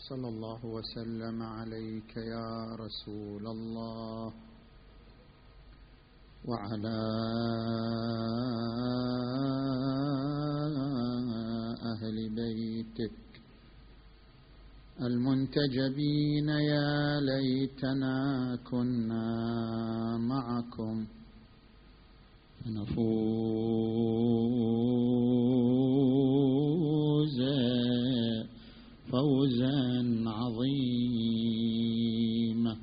صلى الله وسلم عليك يا رسول الله وعلى أهل بيتك المنتجبين. يا ليتنا كنا معكم فنفوز فوزا عظيما.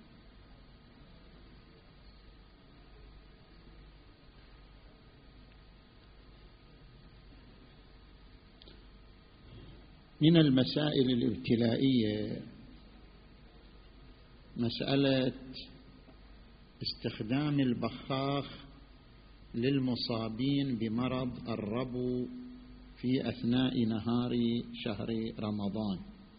من المسائل الابتلائية مسألة استخدام البخاخ للمصابين بمرض الربو في أثناء نهار شهر رمضان.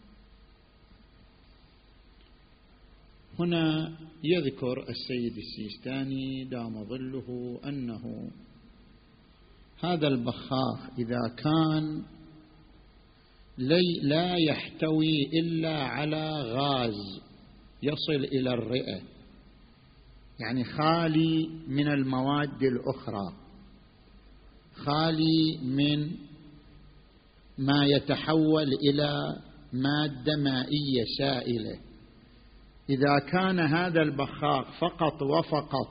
هنا يذكر السيد السيستاني دام ظله أنه هذا البخاخ إذا كان لا يحتوي إلا على غاز يصل إلى الرئة، يعني خالي من المواد الأخرى، خالي من ما يتحول إلى مادة مائية سائلة، إذا كان هذا البخاخ فقط وفقط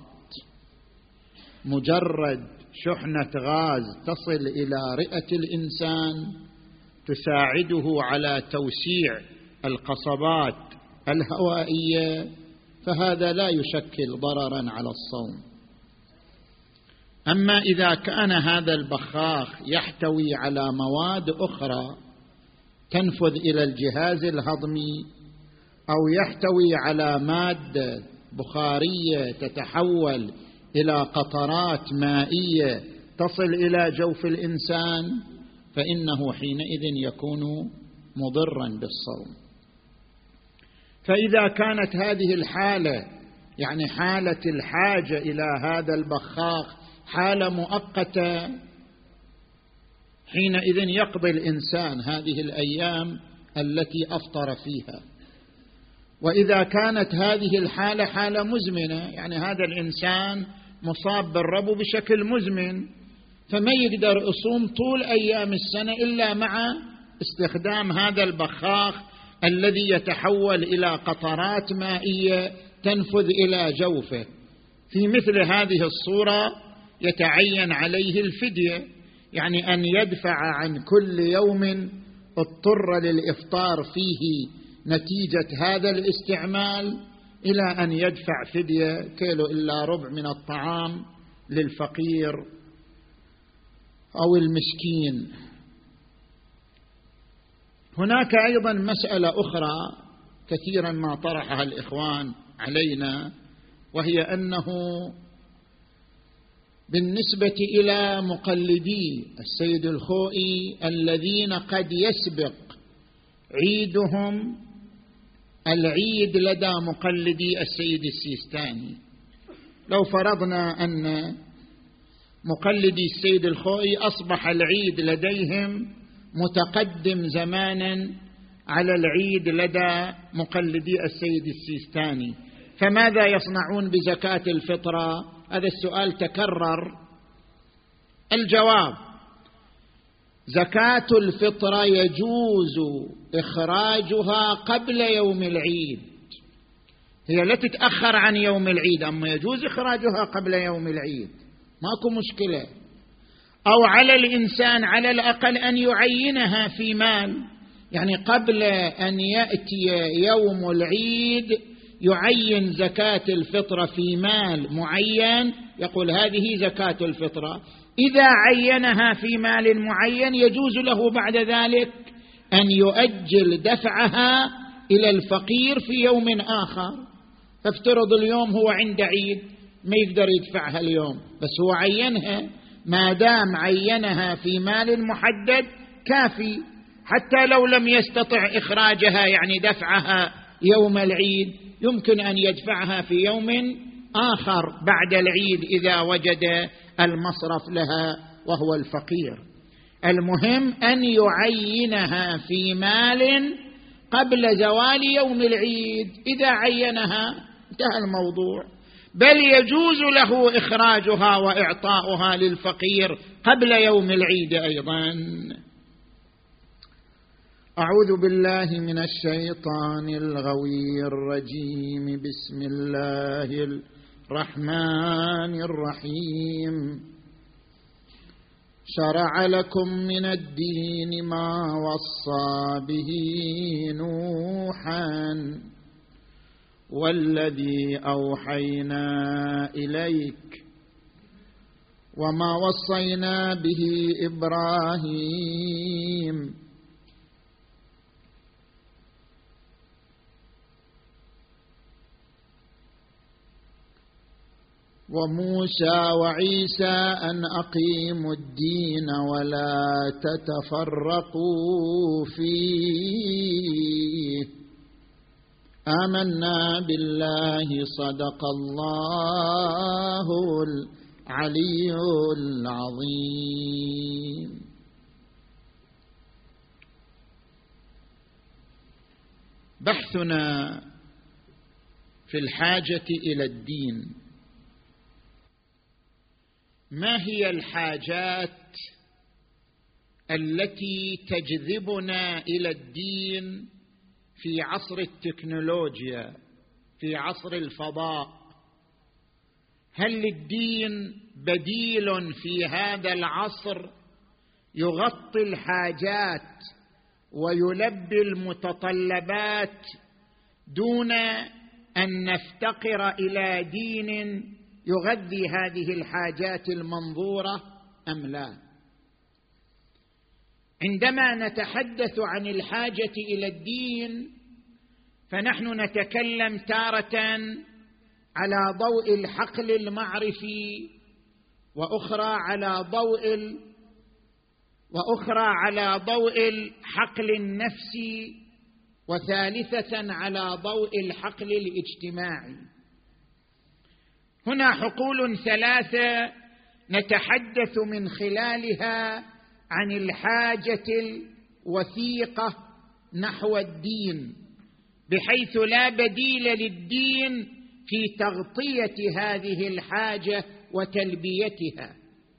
مجرد شحنة غاز تصل إلى رئة الإنسان تساعده على توسيع القصبات الهوائية، فهذا لا يشكل ضررا على الصوم. أما إذا كان هذا البخاخ يحتوي على مواد أخرى تنفذ إلى الجهاز الهضمي، أو يحتوي على مادة بخارية تتحول إلى قطرات مائية تصل إلى جوف الإنسان، فإنه حينئذ يكون مضرا بالصوم. فإذا كانت هذه الحالة، يعني حالة الحاجة إلى هذا البخاخ، حالة مؤقتة، حينئذ يقضي الإنسان هذه الأيام التي أفطر فيها. وإذا كانت هذه الحالة حالة مزمنة، يعني هذا الإنسان مصاب بالربو بشكل مزمن، فما يقدر يصوم طول أيام السنة إلا مع استخدام هذا البخاخ الذي يتحول إلى قطرات مائية تنفذ إلى جوفه. في مثل هذه الصورة يتعين عليه الفدية، يعني أن يدفع عن كل يوم اضطر للإفطار فيه نتيجة هذا الاستعمال إلى أن يدفع فدية كيلو إلا ربع من الطعام للفقير أو المسكين. هناك أيضا مسألة أخرى كثيرا ما طرحها الإخوان علينا، وهي أنه بالنسبة إلى مقلدي السيد الخوئي الذين قد يسبق عيدهم العيد لدى مقلدي السيد السيستاني، لو فرضنا أن مقلدي السيد الخوئي أصبح العيد لديهم متقدم زمانا على العيد لدى مقلدي السيد السيستاني، فماذا يصنعون بزكاة الفطرة؟ هذا السؤال تكرر. الجواب: زكاة الفطرة يجوز إخراجها قبل يوم العيد، هي لا تتأخر عن يوم العيد، أما يجوز إخراجها قبل يوم العيد، ماكو مشكلة. أو على الإنسان على الأقل أن يعينها في مال، يعني قبل أن يأتي يوم العيد يعين زكاة الفطرة في مال معين، يقول هذه زكاة الفطرة. إذا عينها في مال معين يجوز له بعد ذلك أن يؤجل دفعها إلى الفقير في يوم آخر. فافترض اليوم هو عند عيد ما يقدر يدفعها اليوم، بس هو عينها، ما دام عينها في مال محدد كافي، حتى لو لم يستطع إخراجها يعني دفعها يوم العيد يمكن أن يدفعها في يوم آخر بعد العيد إذا وجد المصرف لها وهو الفقير. المهم أن يعينها في مال قبل زوال يوم العيد، إذا عينها انتهى الموضوع، بل يجوز له إخراجها وإعطاؤها للفقير قبل يوم العيد أيضا. أعوذ بالله من الشيطان الغوي الرجيم. بسم الله الرحمن الرحيم. شرع لكم من الدين ما وصى به نوحا والذي أوحينا إليك وما وصينا به إبراهيم وموسى وعيسى أن أقيموا الدين ولا تتفرقوا فيه آمنا بالله صدق الله العلي العظيم. بحثنا في الحاجة إلى الدين. ما هي الحاجات التي تجذبنا إلى الدين في عصر التكنولوجيا، في عصر الفضاء؟ هل للدين بديل في هذا العصر يغطي الحاجات ويلبي المتطلبات دون أن نفتقر إلى دين يغذي هذه الحاجات المنظورة أم لا؟ عندما نتحدث عن الحاجة إلى الدين فنحن نتكلم تارة على ضوء الحقل المعرفي، وأخرى على ضوء الحقل النفسي، وثالثة على ضوء الحقل الاجتماعي. هنا حقول ثلاثة نتحدث من خلالها عن الحاجة الوثيقة نحو الدين، بحيث لا بديل للدين في تغطية هذه الحاجة وتلبيتها.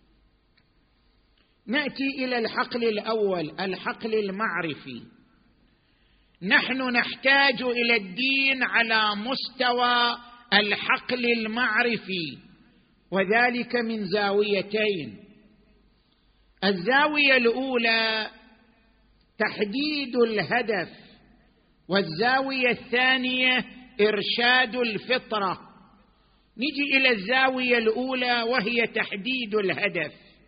نأتي إلى الحقل الأول، الحقل المعرفي. نحن نحتاج إلى الدين على مستوى الحقل المعرفي، وذلك من زاويتين. الزاوية الأولى تحديد الهدف، والزاوية الثانية إرشاد الفطرة. نجي إلى الزاوية الأولى وهي تحديد الهدف.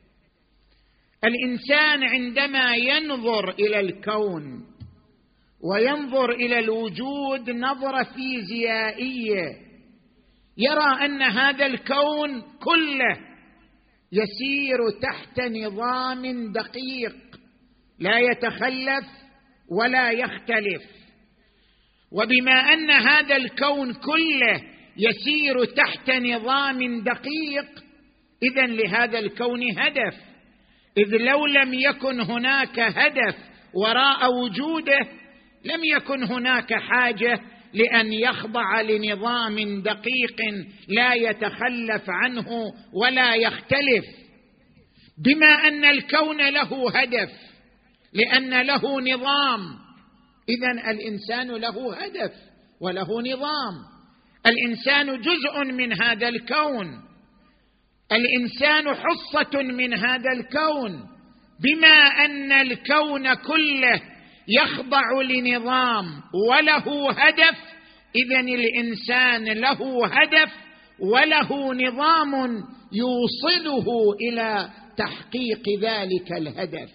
الإنسان عندما ينظر إلى الكون وينظر إلى الوجود نظرة فيزيائية، يرى أن هذا الكون كله يسير تحت نظام دقيق لا يتخلف ولا يختلف. وبما أن هذا الكون كله يسير تحت نظام دقيق، إذن لهذا الكون هدف، إذ لو لم يكن هناك هدف وراء وجوده لم يكن هناك حاجة لأن يخضع لنظام دقيق لا يتخلف عنه ولا يختلف. بما أن الكون له هدف لأن له نظام، إذن الإنسان له هدف وله نظام. الإنسان جزء من هذا الكون، الإنسان حصة من هذا الكون. بما أن الكون كله يخضع لنظام وله هدف، إذن الإنسان له هدف وله نظام يوصله إلى تحقيق ذلك الهدف.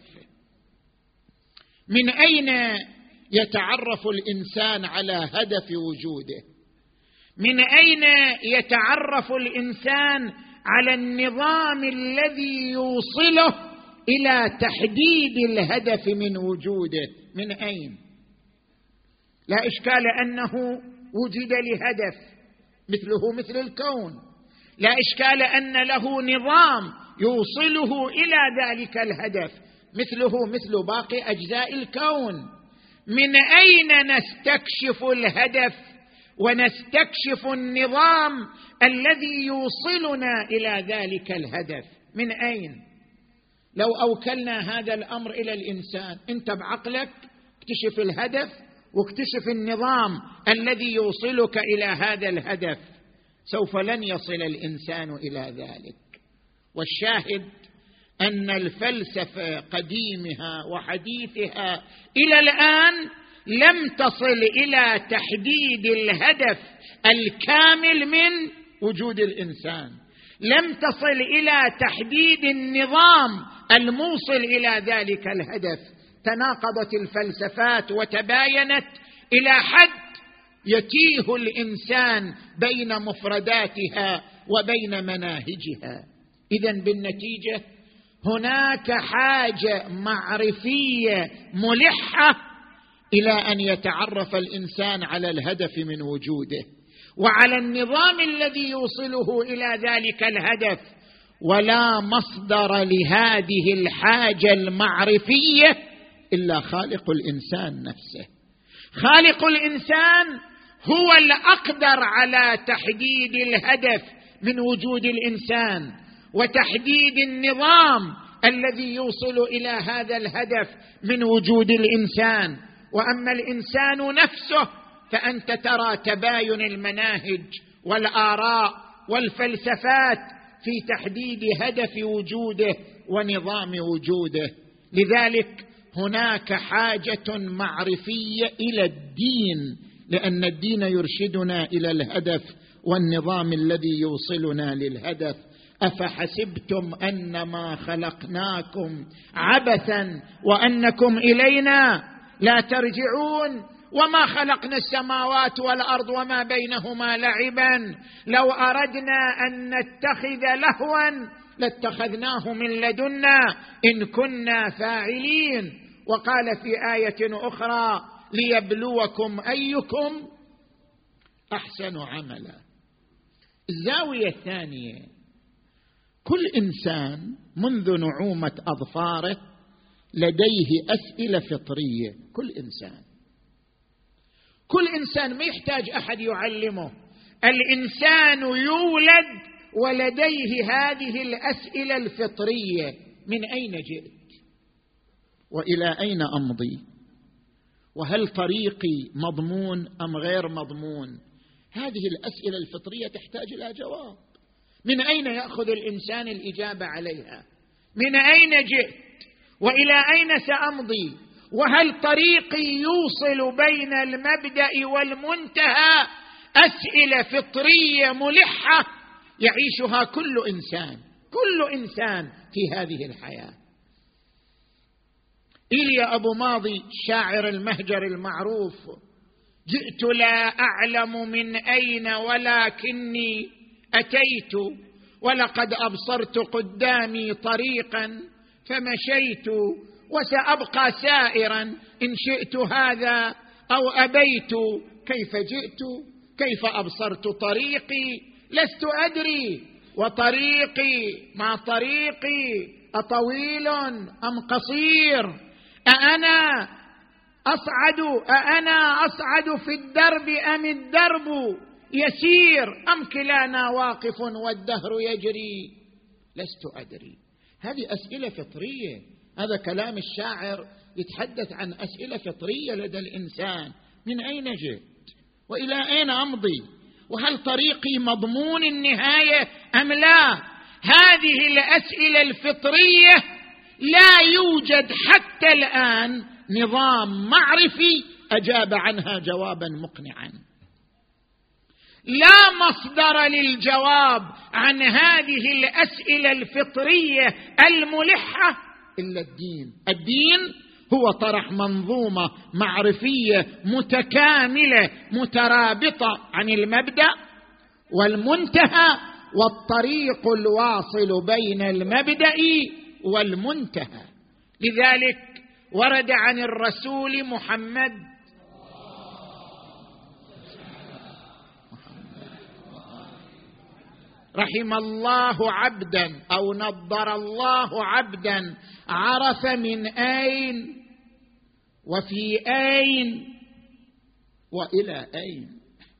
من أين يتعرف الإنسان على هدف وجوده؟ من أين يتعرف الإنسان على النظام الذي يوصله إلى تحديد الهدف من وجوده؟ من أين؟ لا إشكال أنه وجد لهدف مثله مثل الكون، لا إشكال أن له نظام يوصله إلى ذلك الهدف مثله مثل باقي أجزاء الكون. من أين نستكشف الهدف ونستكشف النظام الذي يوصلنا إلى ذلك الهدف؟ من أين؟ لو أوكلنا هذا الأمر إلى الإنسان، أنت بعقلك اكتشف الهدف واكتشف النظام الذي يوصلك إلى هذا الهدف، سوف لن يصل الإنسان إلى ذلك. والشاهد أن الفلسفة قديمها وحديثها إلى الآن لم تصل إلى تحديد الهدف الكامل من وجود الإنسان، لم تصل إلى تحديد النظام الموصل إلى ذلك الهدف. تناقضت الفلسفات وتباينت إلى حد يتيه الإنسان بين مفرداتها وبين مناهجها. إذن بالنتيجة هناك حاجة معرفية ملحة إلى أن يتعرف الإنسان على الهدف من وجوده وعلى النظام الذي يوصله إلى ذلك الهدف، ولا مصدر لهذه الحاجة المعرفية إلا خالق الإنسان نفسه. خالق الإنسان هو الأقدر على تحديد الهدف من وجود الإنسان وتحديد النظام الذي يوصل إلى هذا الهدف من وجود الإنسان. وأما الإنسان نفسه فأنت ترى تباين المناهج والآراء والفلسفات في تحديد هدف وجوده ونظام وجوده. لذلك هناك حاجة معرفية إلى الدين، لأن الدين يرشدنا إلى الهدف والنظام الذي يوصلنا للهدف. أفحسبتم أنما خلقناكم عبثا وأنكم إلينا لا ترجعون وما خلقنا السماوات والأرض وما بينهما لعبا لو أردنا أن نتخذ لهوا لاتخذناه من لدنا إن كنا فاعلين. وقال في آية أخرى ليبلوكم أيكم أحسن عملا. الزاوية الثانية، كل إنسان منذ نعومة أظفاره لديه أسئلة فطرية. كل إنسان ما يحتاج أحد يعلمه، الإنسان يولد ولديه هذه الأسئلة الفطرية: من أين جئت؟ وإلى أين أمضي؟ وهل طريقي مضمون أم غير مضمون؟ هذه الأسئلة الفطرية تحتاج إلى جواب. من أين يأخذ الإنسان الإجابة عليها؟ من أين جئت؟ وإلى أين سأمضي؟ وهل طريقي يوصل بين المبدأ والمنتهى؟ أسئلة فطرية ملحة يعيشها كل إنسان في هذه الحياة. إيليا أبو ماضي شاعر المهجر المعروف: جئت لا أعلم من أين ولكني أتيت، ولقد أبصرت قدامي طريقا فمشيت، وسأبقى سائرا إن شئت هذا أو أبيت. كيف جئت؟ كيف أبصرت طريقي؟ لست أدري، وطريقي ما طريقي أطويل أم قصير؟ أأنا أصعد في الدرب أم الدرب يسير؟ أم كلانا واقف والدهر يجري؟ لست أدري. هذه أسئلة فطرية. هذا كلام الشاعر يتحدث عن أسئلة فطرية لدى الإنسان: من أين جئت؟ وإلى أين أمضي؟ وهل طريقي مضمون النهاية أم لا؟ هذه الأسئلة الفطرية لا يوجد حتى الآن نظام معرفي أجاب عنها جوابا مقنعا. لا مصدر للجواب عن هذه الأسئلة الفطرية الملحة إلا الدين هو طرح منظومة معرفية متكاملة مترابطة عن المبدأ والمنتهى والطريق الواصل بين المبدأ والمنتهى. لذلك ورد عن الرسول محمد رحم الله عبدا أو نضر الله عبدا عرف من أين وفي أين وإلى أين.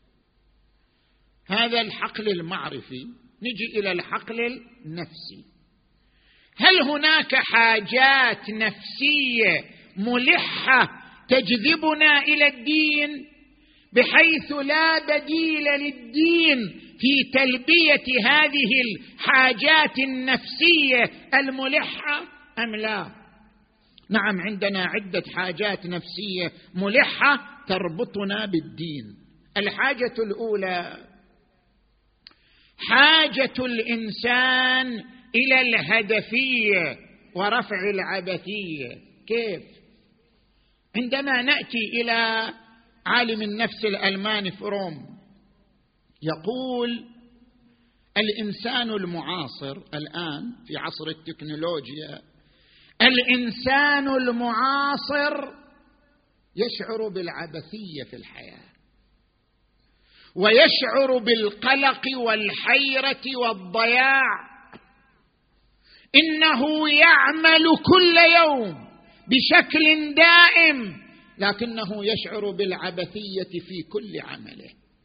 هذا الحقل المعرفي. نجي إلى الحقل النفسي. هل هناك حاجات نفسية ملحة تجذبنا إلى الدين بحيث لا بديل للدين في تلبية هذه الحاجات النفسية الملحة أم لا؟ نعم، عندنا عدة حاجات نفسية ملحة تربطنا بالدين. الحاجة الأولى حاجة الإنسان إلى الهدفية ورفع العبثية. كيف؟ عندما نأتي إلى عالم النفس الألماني فروم، يقول الإنسان المعاصر الآن في عصر التكنولوجيا، الإنسان المعاصر يشعر بالعبثية في الحياة، ويشعر بالقلق والحيرة والضياع. إنه يعمل كل يوم بشكل دائم، لكنه يشعر بالعبثية في كل عمله.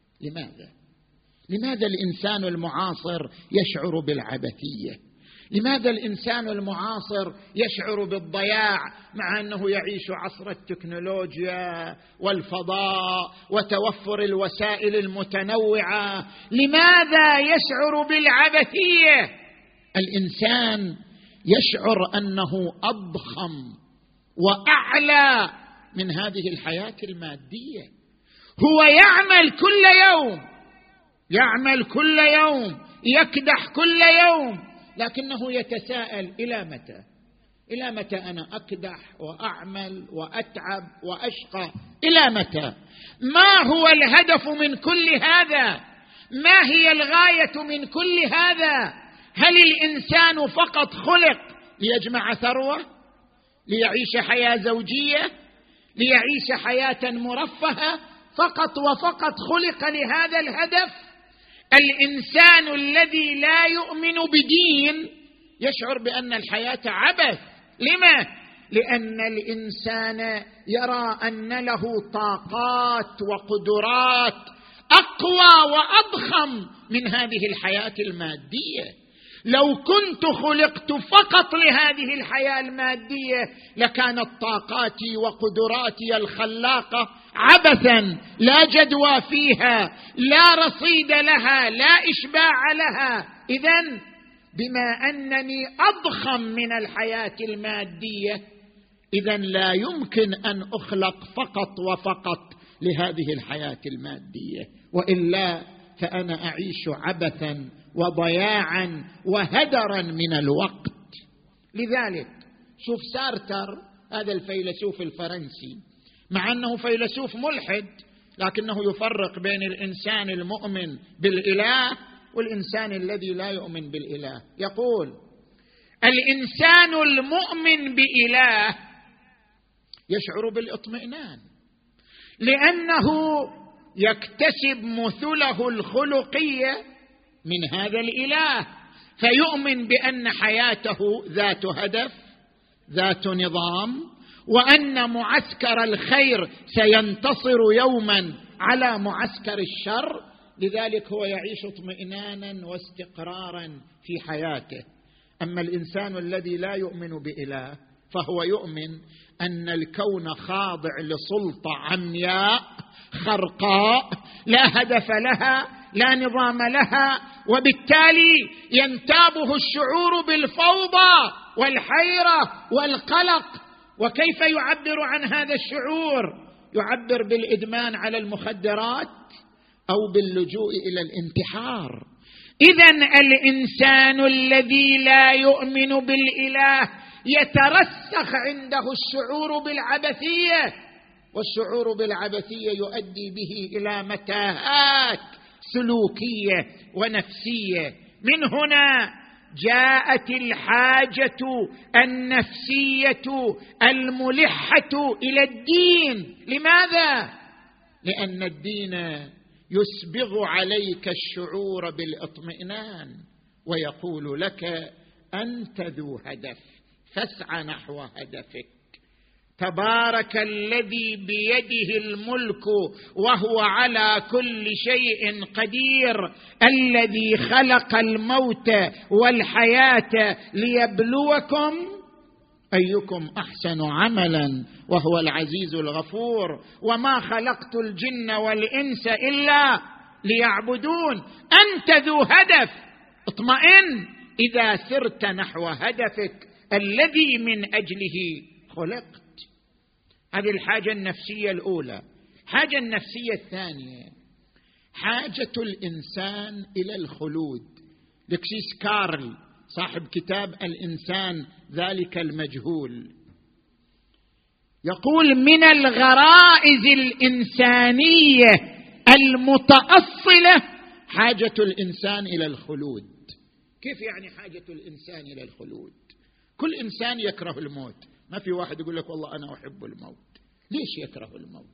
لماذا الإنسان المعاصر يشعر بالعبثية؟ لماذا الإنسان المعاصر يشعر بالضياع مع أنه يعيش عصر التكنولوجيا والفضاء وتوفر الوسائل المتنوعة؟ لماذا يشعر بالعبثية؟ الإنسان يشعر أنه أضخم وأعلى من هذه الحياة المادية. هو يعمل كل يوم، يكدح كل يوم، لكنه يتساءل إلى متى أنا أكدح وأعمل وأتعب وأشقى؟ إلى متى؟ ما هو الهدف من كل هذا؟ ما هي الغاية من كل هذا؟ هل الإنسان فقط خلق ليجمع ثروة، ليعيش حياة زوجية، ليعيش حياة مرفهة فقط وفقط خلق لهذا الهدف؟ الإنسان الذي لا يؤمن بدين يشعر بأن الحياة عبث. لما؟ لأن الإنسان يرى أن له طاقات وقدرات أقوى وأضخم من هذه الحياة المادية. لو كنت خلقت فقط لهذه الحياة المادية لكانت طاقاتي وقدراتي الخلاقة عبثا لا جدوى فيها، لا رصيد لها، لا إشباع لها. إذن بما أنني أضخم من الحياة المادية، إذن لا يمكن أن أخلق فقط وفقط لهذه الحياة المادية، وإلا فأنا أعيش عبثا وضياعا وهدرا من الوقت. لذلك شوف سارتر، هذا الفيلسوف الفرنسي، مع أنه فيلسوف ملحد لكنه يفرق بين الإنسان المؤمن بالإله والإنسان الذي لا يؤمن بالإله. يقول الإنسان المؤمن بإله يشعر بالاطمئنان لأنه يكتسب مثله الخلقية من هذا الإله، فيؤمن بأن حياته ذات هدف، ذات نظام، وأن معسكر الخير سينتصر يوما على معسكر الشر. لذلك هو يعيش اطمئنانا واستقرارا في حياته. أما الإنسان الذي لا يؤمن بإله فهو يؤمن أن الكون خاضع لسلطة عمياء خرقاء لا هدف لها، لا نظام لها، وبالتالي ينتابه الشعور بالفوضى والحيرة والقلق. وكيف يعبر عن هذا الشعور؟ يعبر بالإدمان على المخدرات أو باللجوء إلى الانتحار. إذن الإنسان الذي لا يؤمن بالإله يترسخ عنده الشعور بالعبثية، والشعور بالعبثية يؤدي به إلى متاهات سلوكية ونفسية. من هنا جاءت الحاجة النفسية الملحة إلى الدين. لماذا؟ لأن الدين يسبغ عليك الشعور بالاطمئنان ويقول لك أنت ذو هدف، فاسعى نحو هدفك. تبارك الذي بيده الملك وهو على كل شيء قدير، الذي خلق الموت والحياة ليبلوكم أيكم أحسن عملا وهو العزيز الغفور، وما خلقت الجن والإنس إلا ليعبدون. أنت ذو هدف، اطمئن إذا سرت نحو هدفك الذي من أجله خلقت. هذه الحاجة النفسية الأولى. الحاجة النفسية الثانية حاجة الإنسان إلى الخلود. لكسيس كارل صاحب كتاب الإنسان ذلك المجهول يقول: من الغرائز الإنسانية المتأصلة حاجة الإنسان إلى الخلود. كيف يعني حاجة الإنسان إلى الخلود؟ كل إنسان يكره الموت، ما في واحد يقول لك والله أنا أحب الموت. ليش يكره الموت؟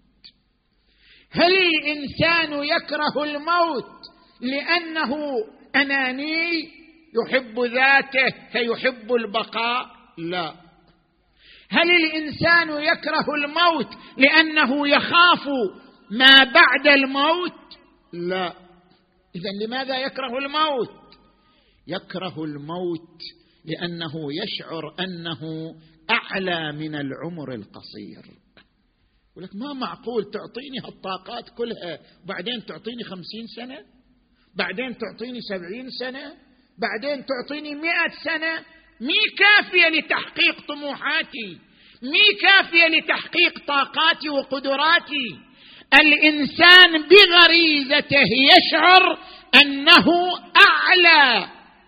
هل الإنسان يكره الموت لأنه أناني يحب ذاته فيحب البقاء؟ لا. هل الإنسان يكره الموت لأنه يخاف ما بعد الموت؟ لا. إذن لماذا يكره الموت؟ يكره الموت لأنه يشعر أنه أعلى من العمر القصير. يقول لك ما معقول تعطيني هالطاقات كلها بعدين تعطيني 50 سنة، بعدين تعطيني 70 سنة، بعدين تعطيني 100 سنة. مي كافية لتحقيق طموحاتي، مي كافية لتحقيق طاقاتي وقدراتي. الإنسان بغريزته يشعر أنه أعلى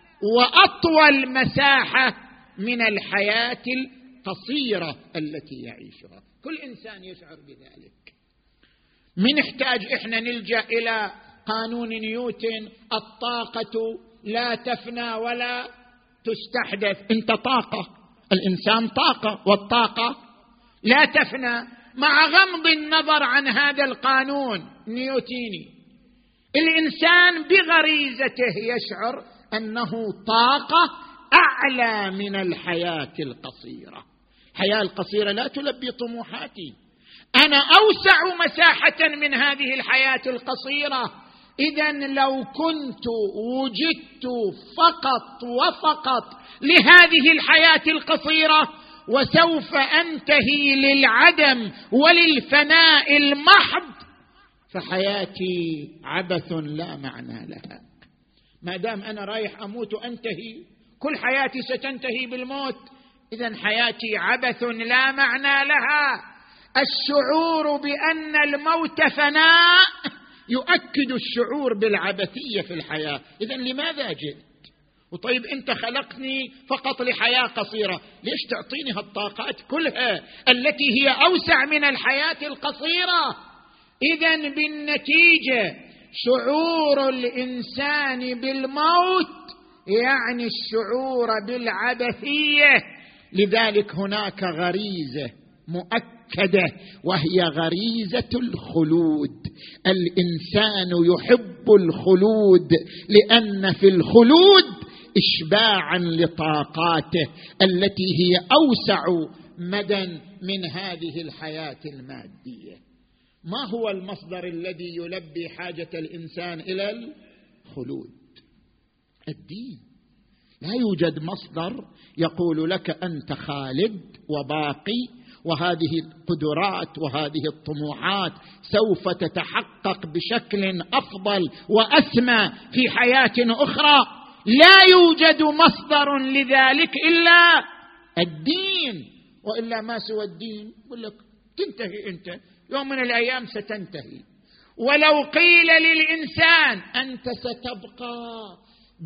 وأطول مساحة من الحياة القصيرة التي يعيشها. كل إنسان يشعر بذلك. من نحتاج إحنا نلجأ إلى قانون نيوتن: الطاقة لا تفنى ولا تستحدث. أنت طاقة، الإنسان طاقة، والطاقة لا تفنى. مع غمض النظر عن هذا القانون النيوتيني، الإنسان بغريزته يشعر أنه طاقة أعلى من الحياة القصيرة. الحياة القصيرة لا تلبي طموحاتي، أنا أوسع مساحة من هذه الحياة القصيرة. إذن لو كنت وجدت فقط وفقط لهذه الحياة القصيرة وسوف أنتهي للعدم وللفناء المحض، فحياتي عبث لا معنى لها. ما دام أنا رايح أموت وأنتهي، كل حياتي ستنتهي بالموت، إذن حياتي عبث لا معنى لها. الشعور بأن الموت فناء يؤكد الشعور بالعبثية في الحياة. إذن لماذا جئت؟ وطيب أنت خلقتني فقط لحياة قصيرة، ليش تعطيني هالطاقات كلها التي هي أوسع من الحياة القصيرة؟ إذن بالنتيجة شعور الإنسان بالموت يعني الشعور بالعبثية. لذلك هناك غريزة مؤكدة وهي غريزة الخلود. الإنسان يحب الخلود لأن في الخلود إشباعا لطاقاته التي هي أوسع مدى من هذه الحياة المادية. ما هو المصدر الذي يلبي حاجة الإنسان إلى الخلود؟ الدين. لا يوجد مصدر يقول لك أنت خالد وباقي، وهذه القدرات وهذه الطموحات سوف تتحقق بشكل أفضل وأسمى في حياة أخرى. لا يوجد مصدر لذلك إلا الدين، وإلا ما سوى الدين يقول لك تنتهي أنت، يوم من الأيام ستنتهي. ولو قيل للإنسان أنت ستبقى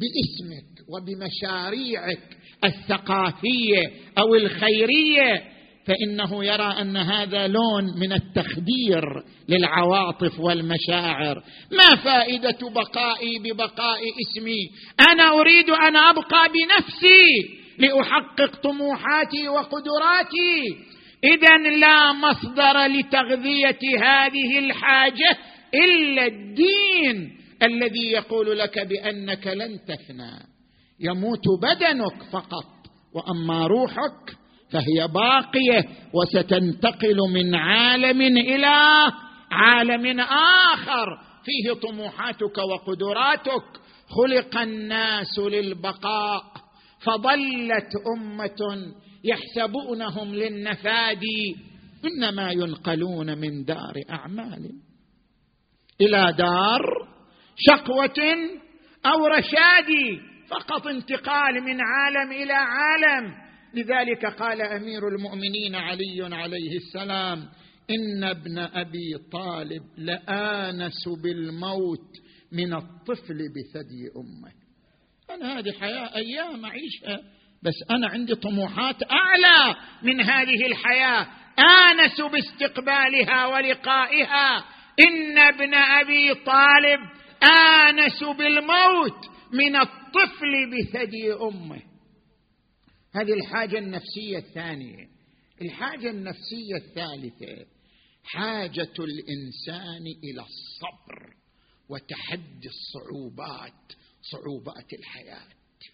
باسمك وبمشاريعك الثقافية أو الخيرية، فإنه يرى أن هذا لون من التخدير للعواطف والمشاعر. ما فائدة بقائي ببقاء اسمي؟ أنا أريد أن أبقى بنفسي لأحقق طموحاتي وقدراتي. إذن لا مصدر لتغذية هذه الحاجة إلا الدين الذي يقول لك بأنك لن تفنى، يموت بدنك فقط، وأما روحك فهي باقية وستنتقل من عالم إلى عالم آخر فيه طموحاتك وقدراتك. خلق الناس للبقاء فضلت أمة يحسبونهم للنفاد، إنما ينقلون من دار أعمال إلى دار شقوة أو رشاد، فقط انتقال من عالم إلى عالم. لذلك قال أمير المؤمنين علي عليه السلام: إن ابن أبي طالب لآنس بالموت من الطفل بثدي أمه. أنا هذه حياة أيام أعيشها، بس أنا عندي طموحات أعلى من هذه الحياة، آنس باستقبالها ولقائها. إن ابن أبي طالب آنس بالموت من الطفل بثدي أمه. هذه الحاجة النفسية الثانية. الحاجة النفسية الثالثة حاجة الإنسان إلى الصبر وتحدي صعوبات الحياة.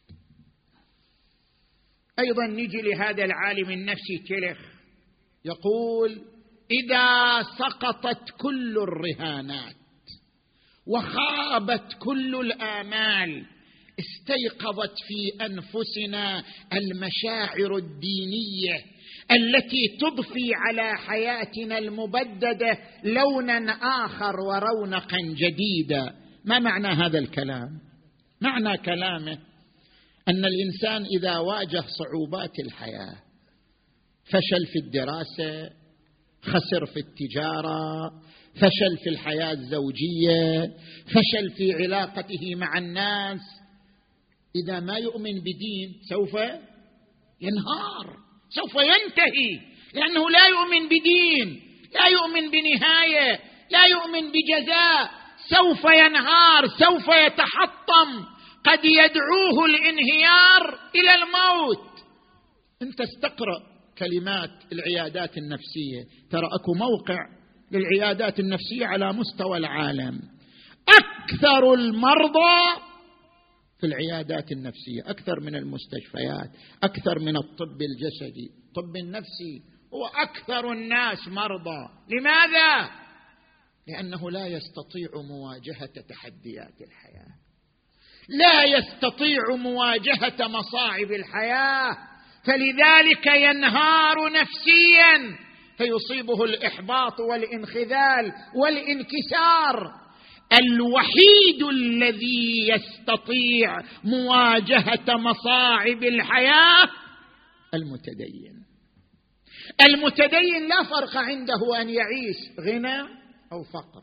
أيضا نجي لهذا العالم النفسي تلخ، يقول: إذا سقطت كل الرهانات وخابت كل الآمال استيقظت في أنفسنا المشاعر الدينية التي تضفي على حياتنا المبددة لونا آخر ورونقا جديدا. ما معنى هذا الكلام؟ معنى كلامه أن الإنسان إذا واجه صعوبات الحياة، فشل في الدراسة، خسر في التجارة، فشل في الحياة الزوجية، فشل في علاقته مع الناس، إذا ما يؤمن بدين سوف ينهار، سوف ينتهي، لأنه لا يؤمن بدين، لا يؤمن بنهاية، لا يؤمن بجزاء، سوف ينهار، سوف يتحطم، قد يدعوه الانهيار إلى الموت. أنت استقرأ كلمات العيادات النفسية، ترى أكو موقع للعيادات النفسية على مستوى العالم. أكثر المرضى في العيادات النفسية، أكثر من المستشفيات، أكثر من الطب الجسدي، الطب النفسي هو أكثر الناس مرضى. لماذا؟ لأنه لا يستطيع مواجهة تحديات الحياة، لا يستطيع مواجهة مصاعب الحياة، فلذلك ينهار نفسيا، فيصيبه الإحباط والانخذال والانكسار. الوحيد الذي يستطيع مواجهة مصاعب الحياة المتدين. المتدين لا فرق عنده أن يعيش غنى أو فقر،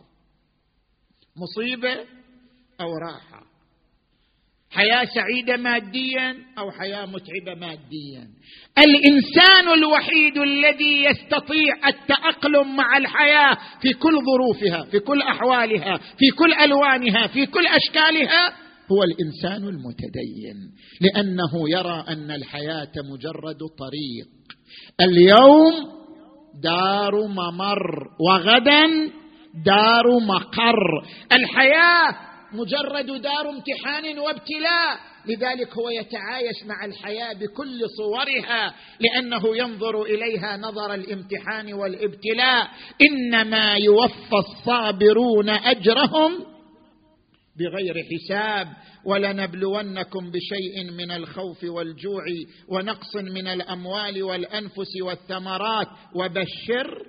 مصيبة أو راحة، حياة سعيدة ماديا أو حياة متعبة ماديا. الإنسان الوحيد الذي يستطيع التأقلم مع الحياة في كل ظروفها، في كل أحوالها، في كل ألوانها، في كل أشكالها، هو الإنسان المتدين، لأنه يرى أن الحياة مجرد طريق، اليوم دار ممر وغدا دار مقر. الحياة مجرد دار امتحان وابتلاء، لذلك هو يتعايش مع الحياة بكل صورها، لأنه ينظر إليها نظر الامتحان والابتلاء. إنما يوفى الصابرون أجرهم بغير حساب. ولنبلونكم بشيء من الخوف والجوع ونقص من الأموال والأنفس والثمرات وبشر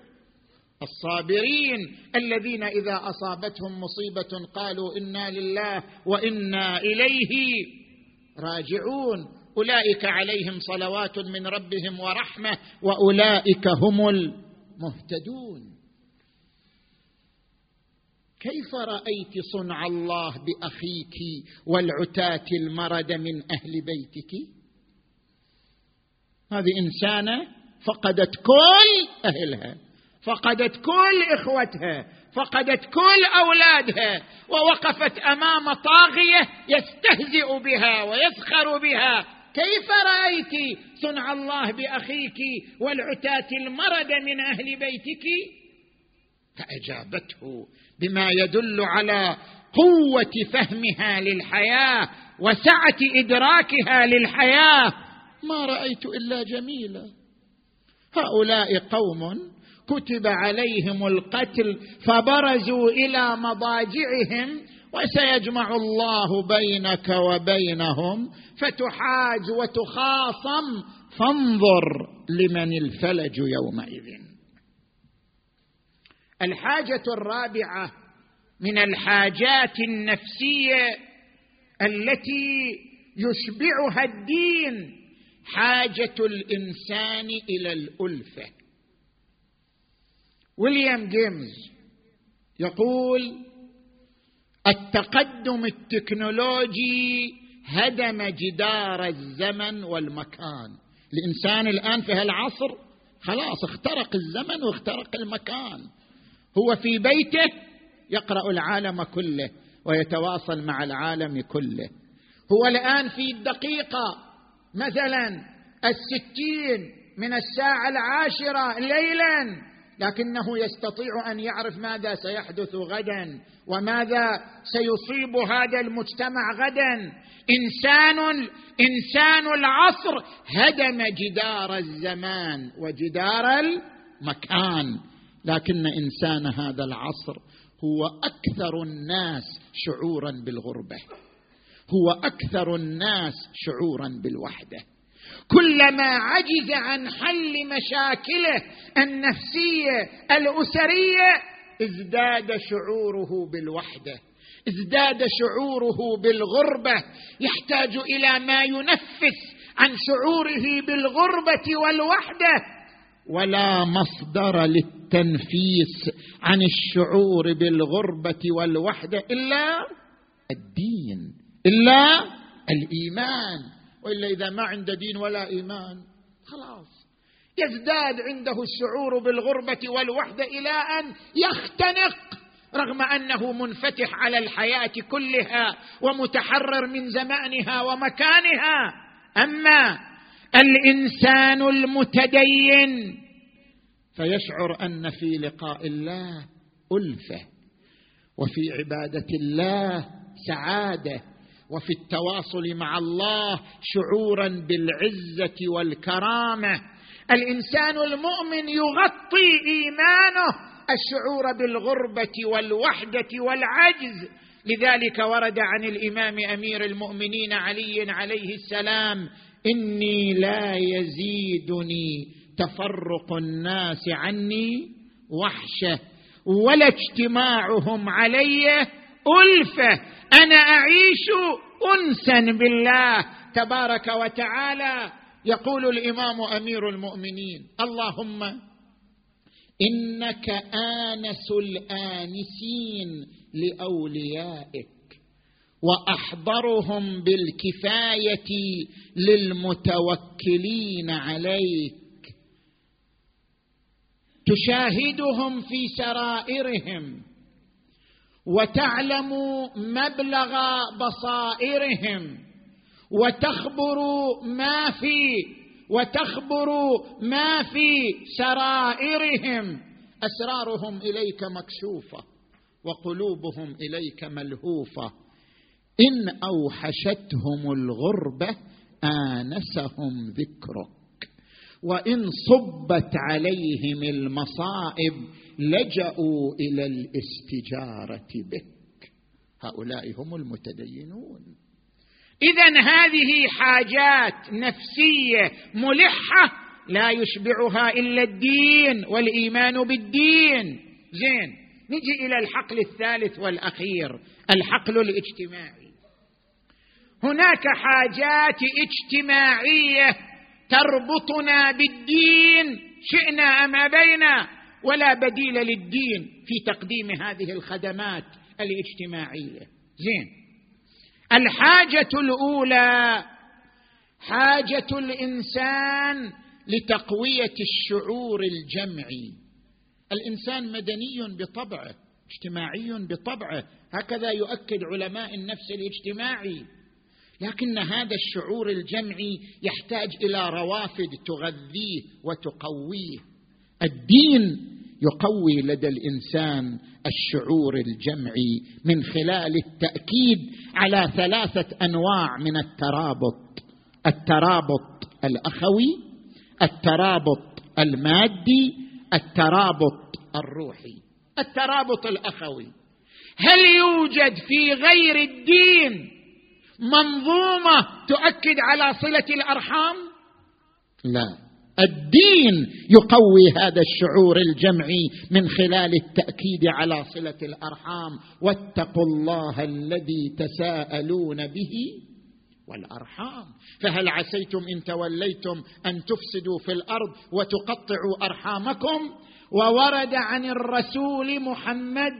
الصابرين الذين إذا أصابتهم مصيبة قالوا إنا لله وإنا إليه راجعون، أولئك عليهم صلوات من ربهم ورحمة وأولئك هم المهتدون. كيف رأيت صنع الله بأخيك والعتاة المرد من أهل بيتك؟ هذه إنسانة فقدت كل أهلها، فقدت كل إخوتها، فقدت كل أولادها، ووقفت أمام طاغية يستهزئ بها ويسخر بها. كيف رأيت صنع الله بأخيك والعتاة المرد من أهل بيتك؟ فأجابته بما يدل على قوة فهمها للحياة وسعة إدراكها للحياة: ما رأيت إلا جميلة، هؤلاء قوم كتب عليهم القتل فبرزوا إلى مضاجعهم، وسيجمع الله بينك وبينهم فتحاج وتخاصم، فانظر لمن الفلج يومئذ. الحاجة الرابعة من الحاجات النفسية التي يشبعها الدين حاجة الإنسان إلى الألفة. ويليام جيمس يقول: التقدم التكنولوجي هدم جدار الزمن والمكان. الإنسان الآن في هالعصر خلاص اخترق الزمن واخترق المكان، هو في بيته يقرأ العالم كله ويتواصل مع العالم كله. هو الآن في الدقيقة مثلا 60 من الساعة 10 ليلا، لكنه يستطيع أن يعرف ماذا سيحدث غدا وماذا سيصيب هذا المجتمع غدا. إنسان العصر هدم جدار الزمان وجدار المكان، لكن إنسان هذا العصر هو أكثر الناس شعورا بالغربة، هو أكثر الناس شعورا بالوحدة. كلما عجز عن حل مشاكله النفسية الأسرية ازداد شعوره بالوحدة، ازداد شعوره بالغربة، يحتاج إلى ما ينفس عن شعوره بالغربة والوحدة. ولا مصدر للتنفيس عن الشعور بالغربة والوحدة إلا الدين، إلا الإيمان. وإلا إذا ما عنده دين ولا إيمان خلاص يزداد عنده الشعور بالغربة والوحدة إلى أن يختنق، رغم أنه منفتح على الحياة كلها ومتحرر من زمانها ومكانها. أما الإنسان المتدين فيشعر أن في لقاء الله ألفة، وفي عبادة الله سعادة، وفي التواصل مع الله شعورا بالعزة والكرامة. الإنسان المؤمن يغطي إيمانه الشعور بالغربة والوحدة والعجز. لذلك ورد عن الإمام أمير المؤمنين علي عليه السلام: إني لا يزيدني تفرق الناس عني وحشة ولا اجتماعهم علي ألفة، أنا أعيش أنسا بالله تبارك وتعالى. يقول الإمام أمير المؤمنين: اللهم إنك آنس الآنسين لأوليائك وأحضرهم بالكفاية للمتوكلين عليك، تشاهدهم في سرائرهم وتعلم مبلغ بصائرهم وتخبر ما في سرائرهم. أسرارهم إليك مكشوفة وقلوبهم إليك ملهوفة. إن أوحشتهم الغربة آنسهم ذكرك، وإن صبت عليهم المصائب لجأوا إلى الاستجارة بك. هؤلاء هم المتدينون. إذن هذه حاجات نفسية ملحة لا يشبعها إلا الدين والإيمان بالدين. زين، نجي إلى الحقل الثالث والأخير، الحقل الاجتماعي. هناك حاجات اجتماعية تربطنا بالدين شئنا أم أبينا، ولا بديل للدين في تقديم هذه الخدمات الاجتماعية. زين، الحاجة الأولى حاجة الإنسان لتقوية الشعور الجمعي. الإنسان مدني بطبعه، اجتماعي بطبعه، هكذا يؤكد علماء النفس الاجتماعي. لكن هذا الشعور الجمعي يحتاج إلى روافد تغذيه وتقويه. الدين يقوي لدى الإنسان الشعور الجمعي من خلال التأكيد على 3 أنواع من الترابط: الترابط الأخوي، الترابط المادي، الترابط الروحي، الترابط الأخوي. هل يوجد في غير الدين منظومة تؤكد على صلة الأرحام؟ لا، الدين يقوي هذا الشعور الجمعي من خلال التأكيد على صلة الأرحام. واتقوا الله الذي تساءلون به والأرحام. فهل عسيتم إن توليتم أن تفسدوا في الأرض وتقطعوا أرحامكم؟ وورد عن الرسول محمد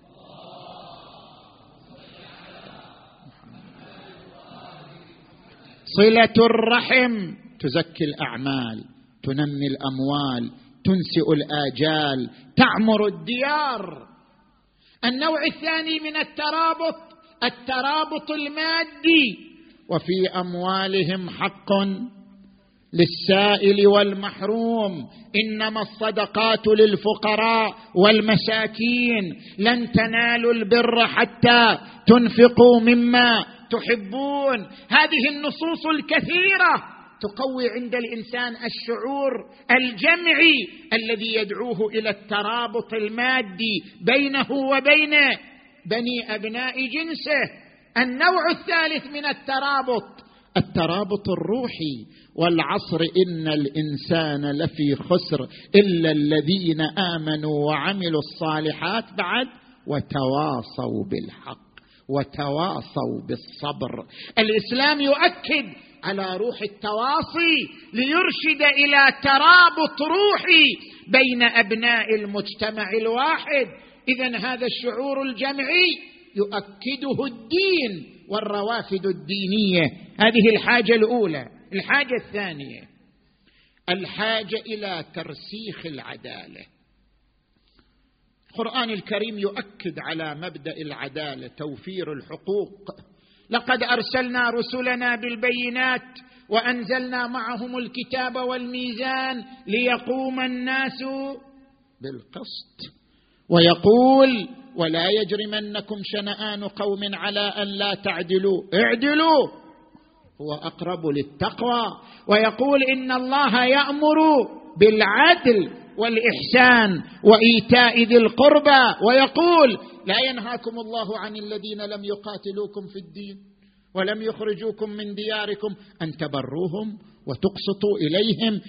صلة الرحم تزكي الأعمال، تنمي الأموال، تنسئ الآجال، تعمر الديار. النوع الثاني من الترابط المادي. وفي أموالهم حق للسائل والمحروم، إنما الصدقات للفقراء والمساكين، لن تنالوا البر حتى تنفقوا مما تحبون. هذه النصوص الكثيرة تقوي عند الإنسان الشعور الجمعي الذي يدعوه إلى الترابط المادي بينه وبين بني أبناء جنسه. النوع الثالث من الترابط الروحي. والعصر إن الإنسان لفي خسر إلا الذين آمنوا وعملوا الصالحات بعد وتواصوا بالحق وتواصوا بالصبر. الإسلام يؤكد على روح التواصي ليرشد إلى ترابط روحي بين أبناء المجتمع الواحد. إذن هذا الشعور الجمعي يؤكده الدين والروافد الدينية. هذه الحاجة الأولى. الحاجة الثانية الحاجة إلى ترسيخ العدالة. القرآن الكريم يؤكد على مبدأ العدالة، توفير الحقوق. لقد أرسلنا رسلنا بالبينات وأنزلنا معهم الكتاب والميزان ليقوم الناس بالقسط. ويقول ولا يجرمنكم شنآن قوم على أن لا تعدلوا، اعدلوا هو أقرب للتقوى. ويقول إن الله يأمر بالعدل والإحسان وإيتاء ذي القربى. ويقول لا ينهاكم الله عن الذين لم يقاتلوكم في الدين ولم يخرجوكم من دياركم أن تبروهم وتقسطوا إليهم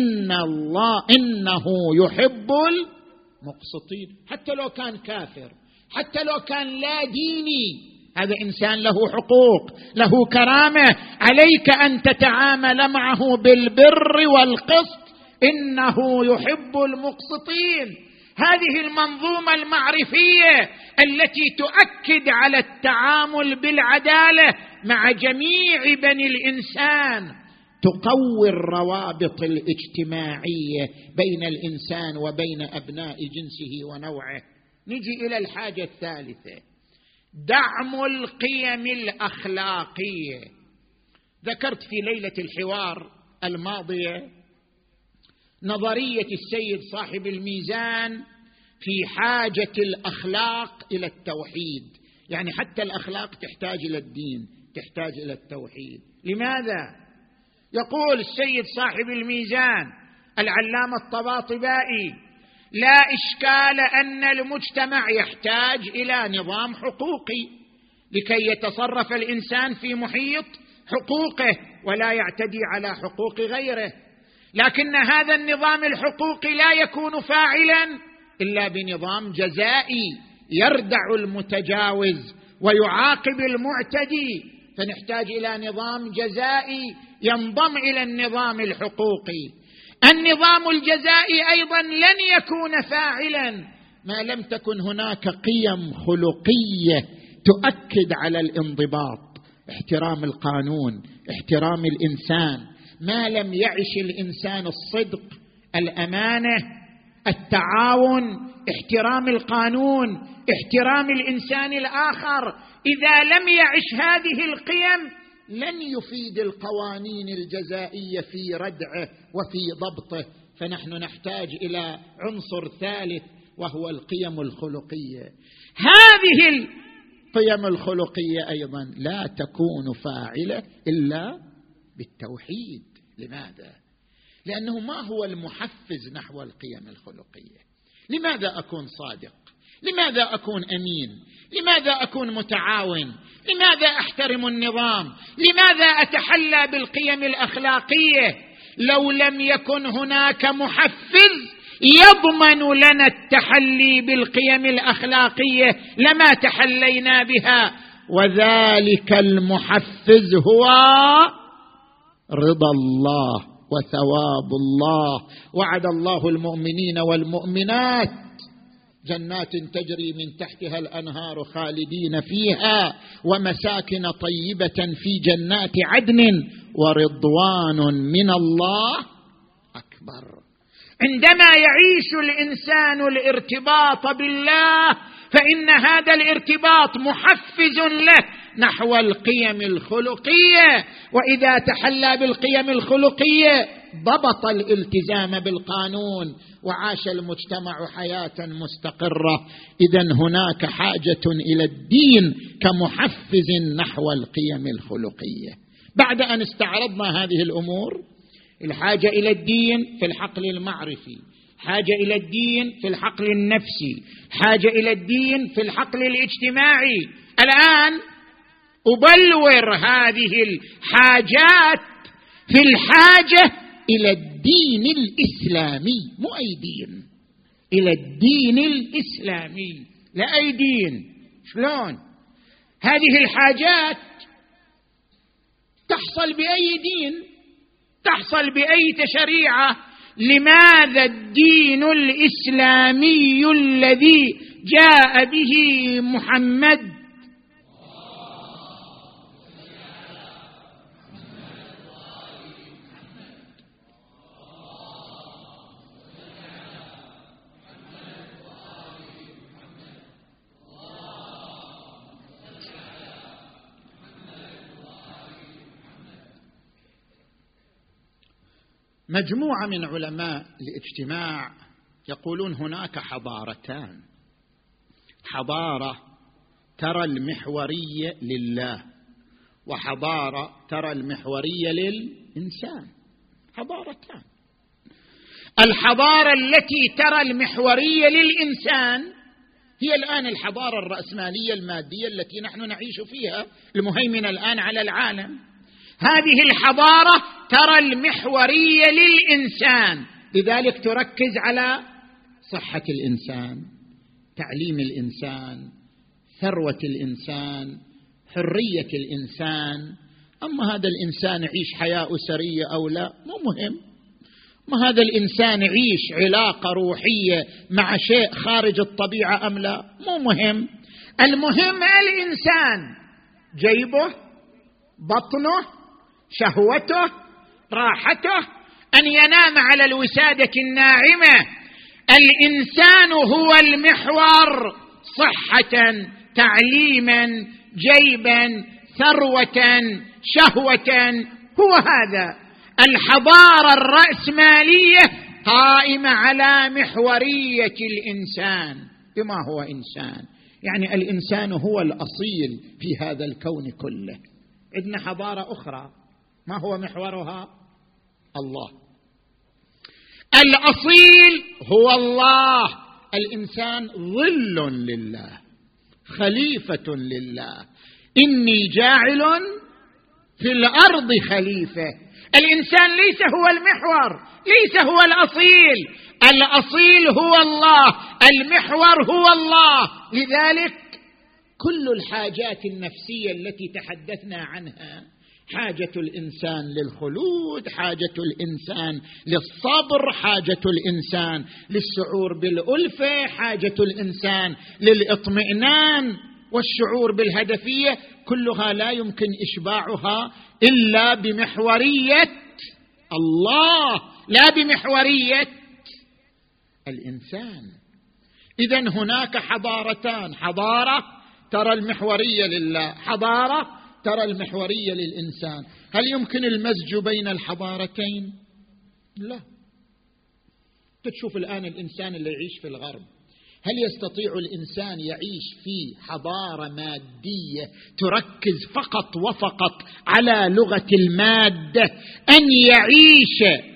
إنه يحب المقسطين. حتى لو كان كافر، حتى لو كان لا ديني، هذا إنسان له حقوق، له كرامة، عليك أن تتعامل معه بالبر والقسط. إنه يحب المقسطين. هذه المنظومة المعرفية التي تؤكد على التعامل بالعدالة مع جميع بني الإنسان تقوي الروابط الاجتماعية بين الإنسان وبين أبناء جنسه ونوعه. نجي إلى الحاجة الثالثة، دعم القيم الأخلاقية. ذكرت في ليلة الحوار الماضية نظرية السيد صاحب الميزان في حاجة الأخلاق إلى التوحيد. يعني حتى الأخلاق تحتاج إلى الدين، تحتاج إلى التوحيد. لماذا؟ يقول السيد صاحب الميزان العلامة الطباطبائي لا إشكال أن المجتمع يحتاج إلى نظام حقوقي لكي يتصرف الإنسان في محيط حقوقه ولا يعتدي على حقوق غيره. لكن هذا النظام الحقوقي لا يكون فاعلا إلا بنظام جزائي يردع المتجاوز ويعاقب المعتدي. فنحتاج إلى نظام جزائي ينضم إلى النظام الحقوقي. النظام الجزائي أيضا لن يكون فاعلا ما لم تكن هناك قيم خلقية تؤكد على الانضباط، احترام القانون، احترام الإنسان. ما لم يعش الإنسان الصدق، الأمانة، التعاون، احترام القانون، احترام الإنسان الآخر، إذا لم يعش هذه القيم لن يفيد القوانين الجزائية في ردعه وفي ضبطه. فنحن نحتاج إلى عنصر ثالث وهو القيم الخلقية. هذه القيم الخلقية أيضا لا تكون فاعلة إلا بالتوحيد. لماذا؟ لأنه ما هو المحفز نحو القيم الخلقية؟ لماذا أكون صادق؟ لماذا أكون أمين؟ لماذا أكون متعاون؟ لماذا أحترم النظام؟ لماذا أتحلى بالقيم الأخلاقية؟ لو لم يكن هناك محفز يضمن لنا التحلي بالقيم الأخلاقية لما تحلينا بها، وذلك المحفز هو رضا الله وثواب الله. وعد الله المؤمنين والمؤمنات جنات تجري من تحتها الأنهار خالدين فيها ومساكن طيبة في جنات عدن ورضوان من الله أكبر. عندما يعيش الإنسان الارتباط بالله فإن هذا الارتباط محفز له نحو القيم الخلقية، وإذا تحلى بالقيم الخلقية ضبط الالتزام بالقانون وعاش المجتمع حياة مستقرة. إذن هناك حاجة إلى الدين كمحفز نحو القيم الخلقية. بعد أن استعرضنا هذه الأمور، الحاجة إلى الدين في الحقل المعرفي، حاجة إلى الدين في الحقل النفسي، حاجة إلى الدين في الحقل الاجتماعي. الآن أبلور هذه الحاجات في الحاجة إلى الدين الإسلامي، مو أي دين، إلى الدين الإسلامي، لا أي دين. شلون هذه الحاجات تحصل بأي دين؟ تحصل بأي شريعة؟ لماذا الدين الإسلامي الذي جاء به محمد مجموعة من علماء الاجتماع يقولون هناك حضارتان: حضارة ترى المحورية لله، وحضارة ترى المحورية للإنسان. حضارتان. الحضارة التي ترى المحورية للإنسان هي الآن الحضارة الرأسمالية المادية التي نحن نعيش فيها، المهيمنة الآن على العالم. هذه الحضارة ترى المحورية للإنسان، لذلك تركز على صحة الإنسان، تعليم الإنسان، ثروة الإنسان، حرية الإنسان. أما هذا الإنسان يعيش حياة أسرية أو لا مو مهم، ما هذا الإنسان يعيش علاقة روحية مع شيء خارج الطبيعة أم لا مو مهم. المهم الإنسان، جيبه، بطنه، شهوته، راحته، أن ينام على الوسادة الناعمة. الإنسان هو المحور، صحة، تعليما، جيبا، ثروة، شهوة، هو هذا. الحضارة الرأسمالية قائمة على محورية الإنسان. بما هو إنسان؟ يعني الإنسان هو الأصيل في هذا الكون كله. عندنا حضارة أخرى ما هو محورها؟ الله. الأصيل هو الله. الإنسان ظل لله، خليفة لله. إني جاعل في الأرض خليفة. الإنسان ليس هو المحور، ليس هو الأصيل. الأصيل هو الله، المحور هو الله. لذلك كل الحاجات النفسية التي تحدثنا عنها، حاجة الإنسان للخلود، حاجة الإنسان للصبر، حاجة الإنسان للشعور بالألفة، حاجة الإنسان للإطمئنان والشعور بالهدفية، كلها لا يمكن إشباعها إلا بمحورية الله، لا بمحورية الإنسان. إذن هناك حضارتان: حضارة ترى المحورية لله، حضارة ترى المحورية للإنسان. هل يمكن المزج بين الحضارتين؟ لا. تشوف الآن الإنسان اللي يعيش في الغرب، هل يستطيع الإنسان يعيش في حضارة مادية تركز فقط وفقط على لغة المادة أن يعيش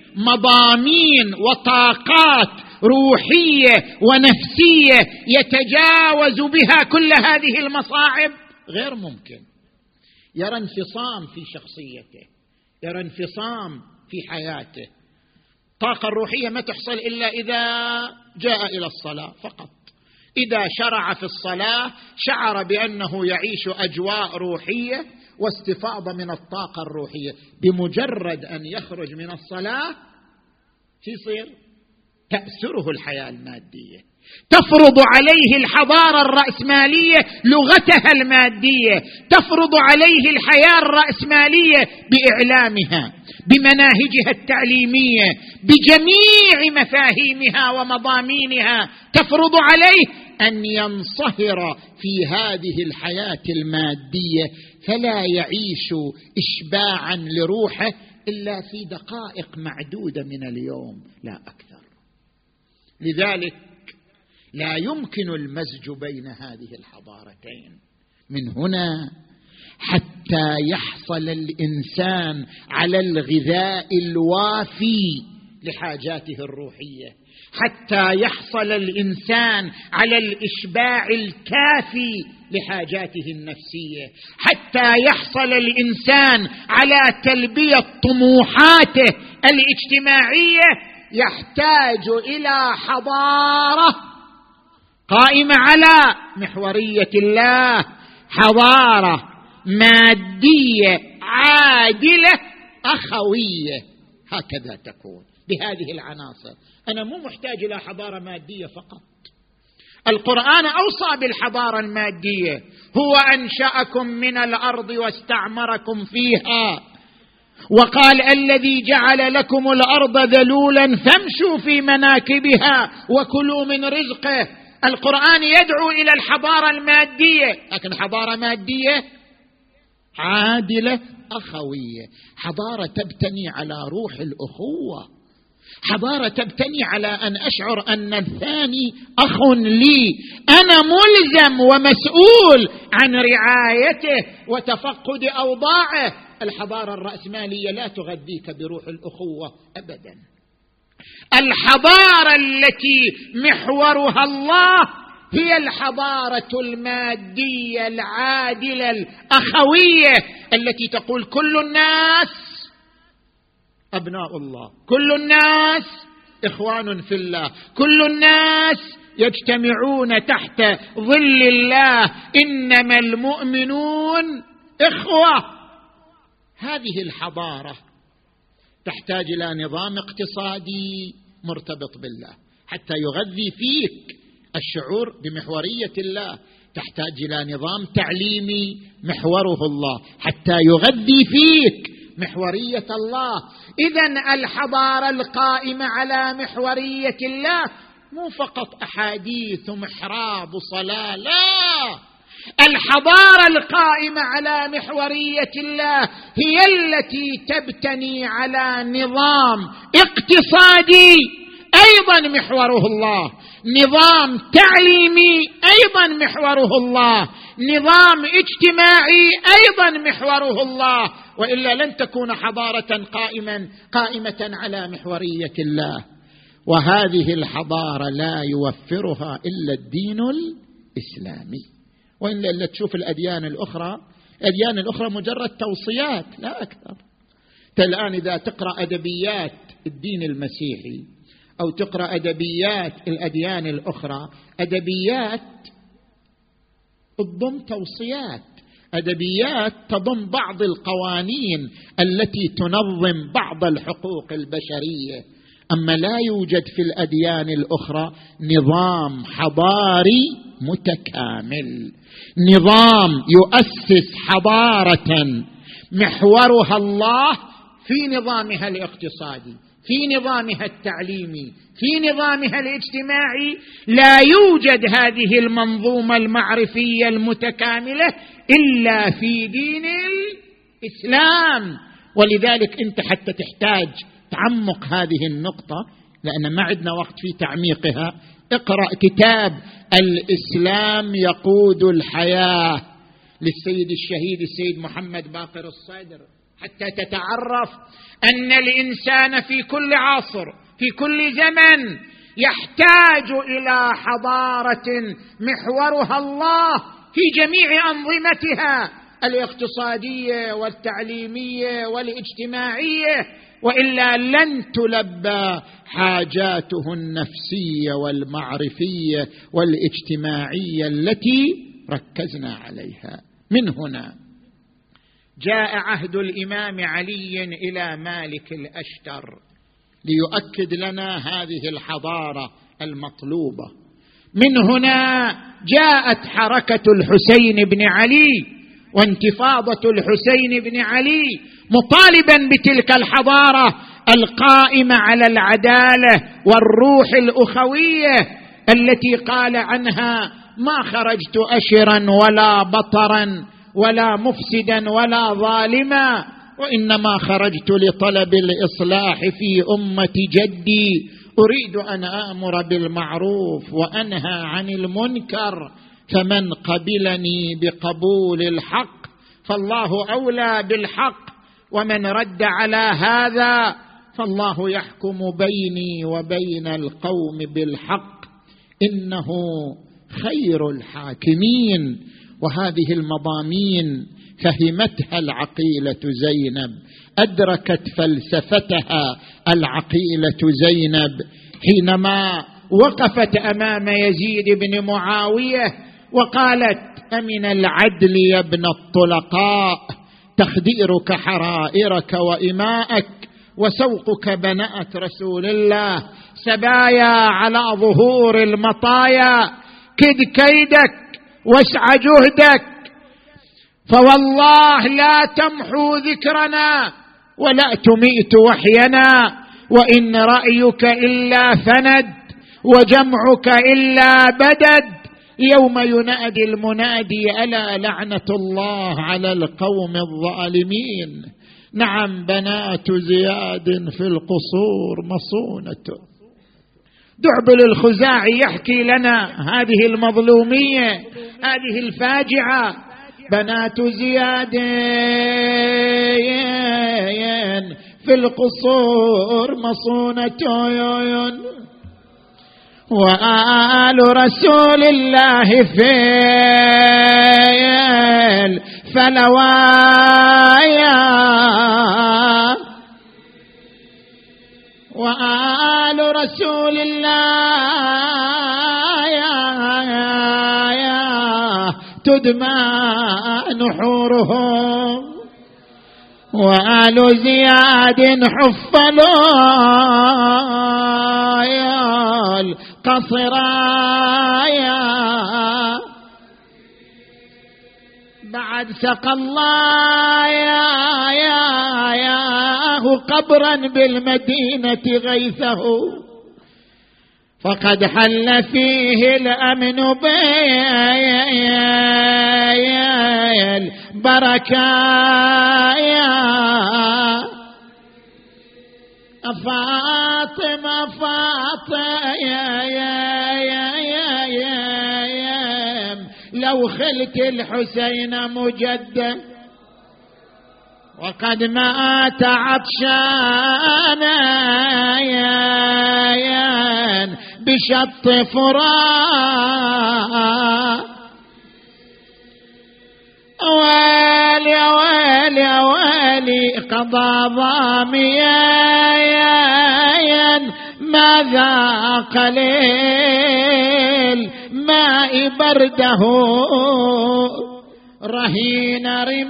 مضامين وطاقات روحية ونفسية يتجاوز بها كل هذه المصاعب؟ غير ممكن. يرى انفصام في شخصيته، يرى انفصام في حياته. الطاقة الروحية ما تحصل إلا إذا جاء إلى الصلاة فقط. إذا شرع في الصلاة شعر بأنه يعيش أجواء روحية واستفاضة من الطاقة الروحية. بمجرد أن يخرج من الصلاة يصير تأسره الحياة المادية، تفرض عليه الحضارة الرأسمالية لغتها المادية، تفرض عليه الحياة الرأسمالية بإعلامها، بمناهجها التعليمية، بجميع مفاهيمها ومضامينها، تفرض عليه أن ينصهر في هذه الحياة المادية، فلا يعيش إشباعا لروحه إلا في دقائق معدودة من اليوم لا أكثر. لذلك لا يمكن المزج بين هذه الحضارتين. من هنا حتى يحصل الإنسان على الغذاء الوافي لحاجاته الروحية، حتى يحصل الإنسان على الإشباع الكافي لحاجاته النفسية، حتى يحصل الإنسان على تلبية طموحاته الاجتماعية، يحتاج إلى حضارة قائمة على محورية الله، حضارة مادية عادلة أخوية. هكذا تكون بهذه العناصر. أنا مو محتاج إلى حضارة مادية فقط. القرآن أوصى بالحضارة المادية، هو أنشأكم من الأرض واستعمركم فيها، وقال الذي جعل لكم الأرض ذلولا فامشوا في مناكبها وكلوا من رزقه. القرآن يدعو إلى الحضارة المادية، لكن حضارة مادية عادلة أخوية، حضارة تبتني على روح الأخوة، حضارة تبتني على أن أشعر أن الثاني أخ لي، أنا ملزم ومسؤول عن رعايته وتفقد أوضاعه. الحضارة الرأسمالية لا تغذيك بروح الأخوة أبدا. الحضارة التي محورها الله هي الحضارة المادية العادلة الأخوية، التي تقول كل الناس أبناء الله، كل الناس إخوان في الله، كل الناس يجتمعون تحت ظل الله، إنما المؤمنون إخوة. هذه الحضارة تحتاج إلى نظام اقتصادي مرتبط بالله حتى يغذي فيك الشعور بمحورية الله، تحتاج إلى نظام تعليمي محوره الله حتى يغذي فيك محورية الله. إذن الحضارة القائمة على محورية الله مو فقط أحاديث ومحراب وصلاة، لا، الحضارة القائمة على محورية الله هي التي تبتني على نظام اقتصادي أيضا محوره الله، نظام تعليمي أيضا محوره الله، نظام اجتماعي أيضا محوره الله، وإلا لن تكون حضارة قائمة على محورية الله. وهذه الحضارة لا يوفرها إلا الدين الإسلامي، وإلا تشوف الأديان الأخرى مجرد توصيات لا أكثر. الآن إذا تقرأ أدبيات الدين المسيحي أو تقرأ أدبيات الأديان الأخرى، أدبيات تضم توصيات، أدبيات تضم بعض القوانين التي تنظم بعض الحقوق البشرية، أما لا يوجد في الأديان الأخرى نظام حضاري متكامل، نظام يؤسس حضارة محورها الله في نظامها الاقتصادي، في نظامها التعليمي، في نظامها الاجتماعي. لا يوجد هذه المنظومة المعرفية المتكاملة إلا في دين الإسلام. ولذلك أنت حتى تحتاج تعمق هذه النقطة، لأن ما عندنا وقت في تعميقها، اقرأ كتاب الإسلام يقود الحياة للسيد الشهيد السيد محمد باقر الصدر حتى تتعرف أن الإنسان في كل عصر في كل زمن يحتاج إلى حضارة محورها الله في جميع أنظمتها الاقتصادية والتعليمية والاجتماعية، وإلا لن تلبى حاجاته النفسية والمعرفية والاجتماعية التي ركزنا عليها. من هنا جاء عهد الإمام علي إلى مالك الأشتر ليؤكد لنا هذه الحضارة المطلوبة. من هنا جاءت حركة الحسين بن علي وانتفاضة الحسين بن علي مطالبا بتلك الحضارة القائمة على العدالة والروح الأخوية التي قال عنها: ما خرجت أشرا ولا بطرا ولا مفسدا ولا ظالما، وإنما خرجت لطلب الإصلاح في أمة جدي، أريد أن آمر بالمعروف وأنهى عن المنكر، فمن قبلني بقبول الحق فالله أولى بالحق، ومن رد على هذا فالله يحكم بيني وبين القوم بالحق، إنه خير الحاكمين. وهذه المضامين فهمتها العقيلة زينب، أدركت فلسفتها العقيلة زينب حينما وقفت أمام يزيد بن معاوية وقالت: أمن العدل يا ابن الطلقاء تخديرك حرائرك وإماءك وسوقك بناءة رسول الله، سبايا على ظهور المطايا، كد كيدك واسع جهدك، فوالله لا تمحو ذكرنا ولا تميت وحينا، وإن رأيك إلا فند وجمعك إلا بدد، يوم ينادي المنادي: ألا لعنة الله على القوم الظالمين. نعم، بنات زياد في القصور مصونة. دعبل الخزاعي يحكي لنا هذه المظلومية، هذه الفاجعة. بنات زياد في القصور مصونة، وآل رسول الله في الفلوايا، وآل رسول الله تدمى نحورهم، وآل زياد حفلوا يا القصرايا، بعد سقى الله ياه قبرا بالمدينة غيثه، فقد حل فيه الأمن بالبركايا. فاطمة لو خلت الحسين مجدا وقد مات عطشانا بشط فرات، ويلي ويلي ويلي قضى ضاميا ما ذاق ليل ماء برده، رهين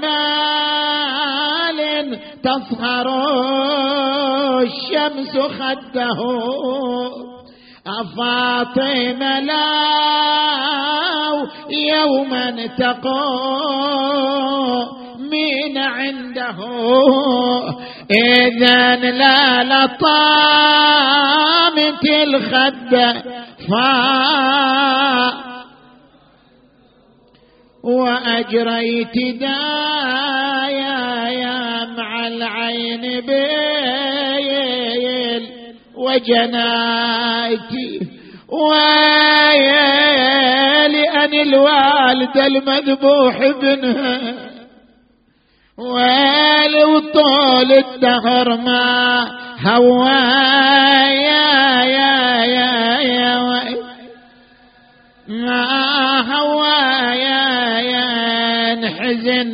رمال تصهر الشمس خده، فاطمة لو يوما تقومين عنده، إذن لا لطامت الخد وأجريت دايا مع العين بيل وجنايتي، ويلي أن الوالد المذبوح ابنها، ويلي وطول الدهر ما هوى يا يا يا يا ما هوى يا نحزن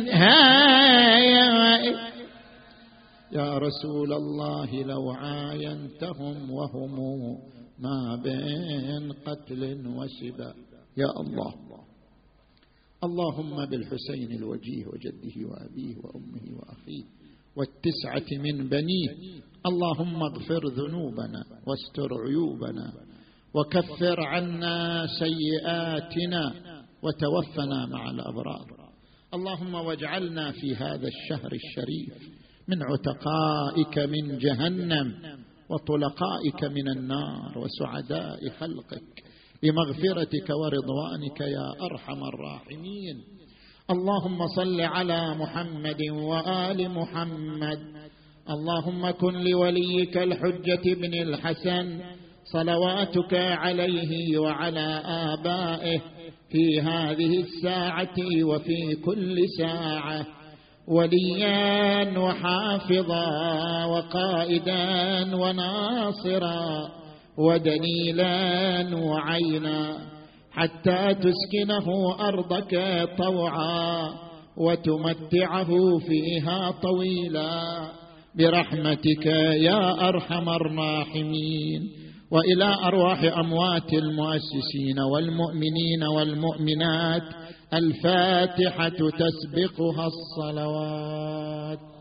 يا رسول الله لو عاينتهم وهم ما بين قتل وشبا. يا الله، اللهم بالحسين الوجيه وجده وأبيه وأمه وأخيه والتسعة من بنيه، اللهم اغفر ذنوبنا واستر عيوبنا وكفر عنا سيئاتنا وتوفنا مع الأبرار. اللهم واجعلنا في هذا الشهر الشريف من عتقائك من جهنم وطلقائك من النار وسعداء خلقك بمغفرتك ورضوانك يا أرحم الراحمين. اللهم صل على محمد وآل محمد. اللهم كن لوليك الحجة بن الحسن صلواتك عليه وعلى آبائه في هذه الساعة وفي كل ساعة وليا وحافظا وقائدا وناصرا ودليلا وعينا حتى تسكنه أرضك طوعا وتمتعه فيها طويلا برحمتك يا أرحم الراحمين. وإلى أرواح أموات المؤسسين والمؤمنين والمؤمنات الفاتحة تسبقها الصلوات.